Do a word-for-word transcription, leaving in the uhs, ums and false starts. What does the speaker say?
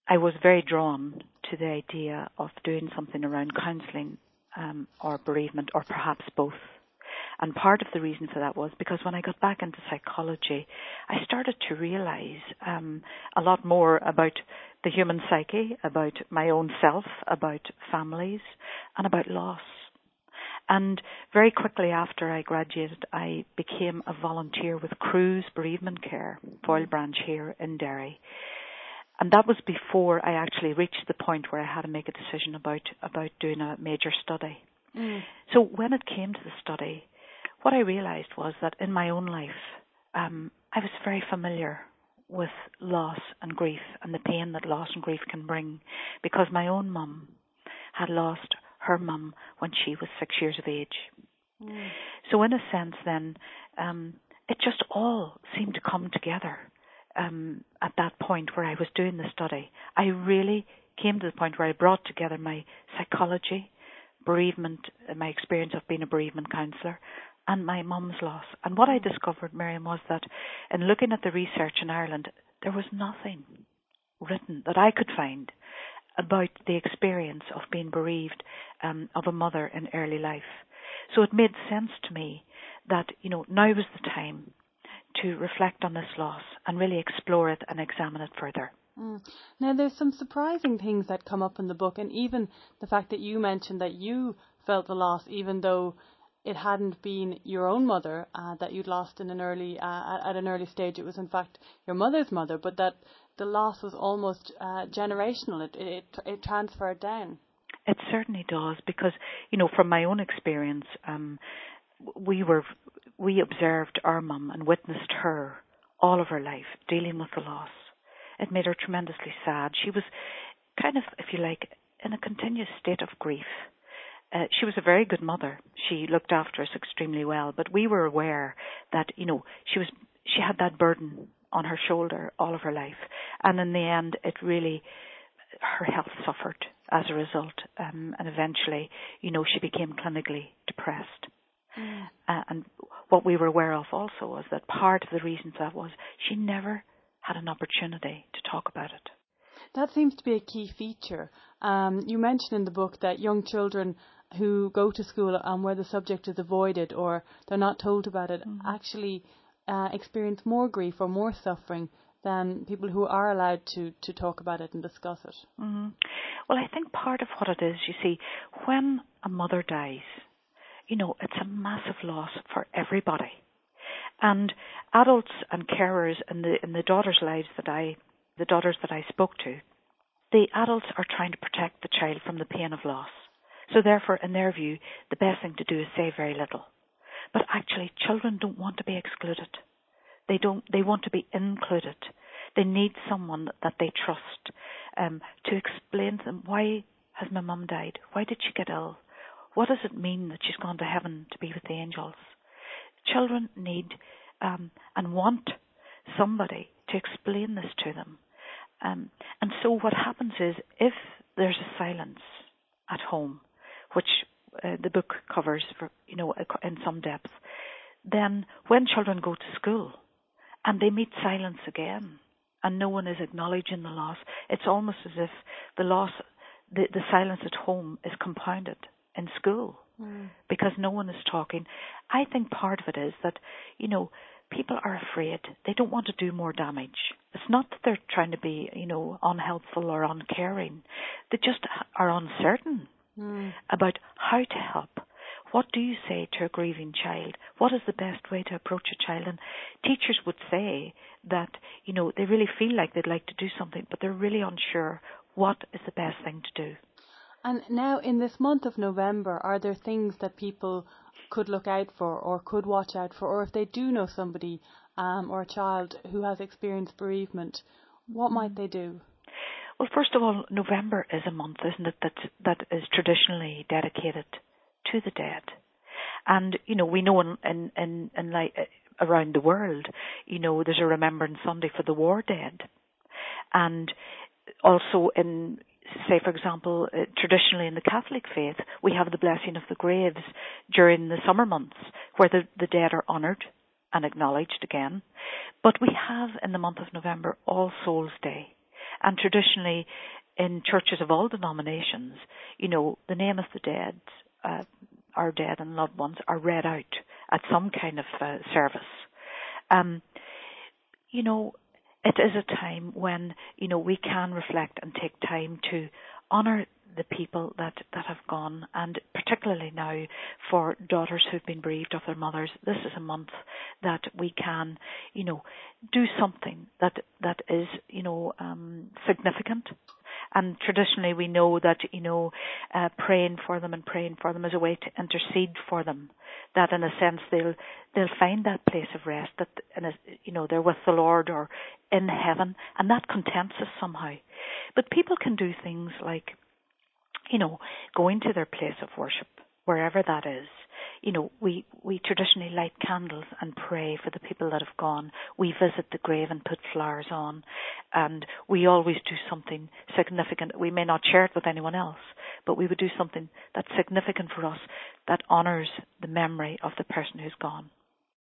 I was very drawn to the idea of doing something around counselling um, or bereavement, or perhaps both. And part of the reason for that was because when I got back into psychology, I started to realise um, a lot more about the human psyche, about my own self, about families, and about loss. And very quickly after I graduated, I became a volunteer with Cruise Bereavement Care, Foyle Branch here in Derry. And that was before I actually reached the point where I had to make a decision about, about doing a major study. Mm. So when it came to the study, what I realised was that in my own life, um, I was very familiar with loss and grief and the pain that loss and grief can bring, because my own mum had lost her mum when she was six years of age. Mm. So in a sense then, um, it just all seemed to come together um, at that point where I was doing the study. I really came to the point where I brought together my psychology, bereavement, my experience of being a bereavement counsellor, and my mum's loss. And what I discovered, Miriam, was that in looking at the research in Ireland, there was nothing written that I could find about the experience of being bereaved um, of a mother in early life. So it made sense to me that, you know, now was the time to reflect on this loss and really explore it and examine it further. Mm. Now, there's some surprising things that come up in the book, and even the fact that you mentioned that you felt the loss, even though it hadn't been your own mother uh, that you'd lost in an early uh, at an early stage. It was in fact your mother's mother, but that the loss was almost uh, generational. It, it it transferred down. It certainly does, because, you know, from my own experience, um, we were we observed our mum and witnessed her all of her life dealing with the loss. It made her tremendously sad. She was kind of, if you like, in a continuous state of grief. Uh, she was a very good mother. She looked after us extremely well, but we were aware that, you know, she was she had that burden on her shoulder all of her life, and in the end, it really, her health suffered as a result, um, and eventually, you know, she became clinically depressed. Mm. Uh, and what we were aware of also was that part of the reason for that was she never had an opportunity to talk about it. That seems to be a key feature. Um, you mentioned in the book that young children who go to school and where the subject is avoided or they're not told about it mm-hmm. actually uh, experience more grief or more suffering than people who are allowed to, to talk about it and discuss it. Mm-hmm. Well, I think part of what it is, you see, when a mother dies, you know, it's a massive loss for everybody. And adults and carers in the in the daughters' lives that I, the daughters that I spoke to, the adults are trying to protect the child from the pain of loss. So therefore, in their view, the best thing to do is say very little. But actually, children don't want to be excluded. They don't. They want to be included. They need someone that they trust um, to explain to them, why has my mum died? Why did she get ill? What does it mean that she's gone to heaven to be with the angels? Children need um, and want somebody to explain this to them. Um, and so what happens is, if there's a silence at home, which uh, the book covers, for, you know, in some depth, then when children go to school and they meet silence again, and no one is acknowledging the loss, it's almost as if the loss, the, the silence at home is compounded in school mm. because no one is talking. I think part of it is that, you know, people are afraid. They don't want to do more damage. It's not that they're trying to be, you know, unhelpful or uncaring. They just are uncertain mm. about how to help. What do you say to a grieving child? What is the best way to approach a child? And teachers would say that, you know, they really feel like they'd like to do something, but they're really unsure what is the best thing to do. And now in this month of November, are there things that people could look out for or could watch out for? Or if they do know somebody um, or a child who has experienced bereavement, what might they do? Well, first of all, November is a month, isn't it, that that is traditionally dedicated to the dead. And, you know, we know in, in, in, in like, around the world, you know, there's a Remembrance Sunday for the war dead. And also in, say, for example, uh, traditionally in the Catholic faith, we have the blessing of the graves during the summer months, where the, the dead are honoured and acknowledged again. But we have in the month of November All Souls Day. And traditionally, in churches of all denominations, you know, the name of the dead, uh, our dead and loved ones, are read out at some kind of uh, service. Um, you know, it is a time when, you know, we can reflect and take time to honour the people that, that have gone, and particularly now for daughters who've been bereaved of their mothers, this is a month that we can, you know, do something that that is, you know, um, significant. And traditionally we know that, you know, uh, praying for them and praying for them is a way to intercede for them, that in a sense they'll they'll find that place of rest, that in a, you know, they're with the Lord or in heaven, and that contents us somehow. But people can do things like, you know, going to their place of worship, wherever that is. You know, we, we traditionally light candles and pray for the people that have gone. We visit the grave and put flowers on. And we always do something significant. We may not share it with anyone else, but we would do something that's significant for us, that honours the memory of the person who's gone.